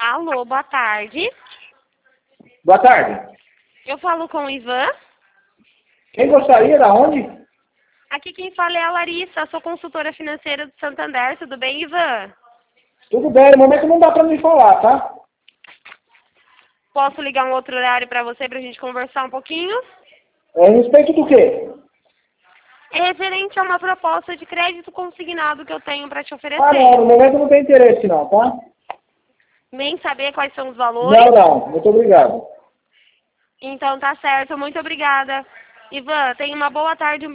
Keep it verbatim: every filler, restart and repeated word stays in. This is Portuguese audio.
Alô, boa tarde. Boa tarde. Eu falo com o Ivan. Quem gostaria? Da onde? Aqui quem fala é a Larissa, sou consultora financeira do Santander. Tudo bem, Ivan? Tudo bem, no momento não dá pra me falar, tá? Posso ligar um outro horário para você para a gente conversar um pouquinho? É a respeito do quê? É referente a uma proposta de crédito consignado que eu tenho para te oferecer. Ah, não, no momento não tem interesse não, tá? Nem saber quais são os valores? Não, não, muito obrigado. Então tá certo, muito obrigada. Ivan, tenha uma boa tarde.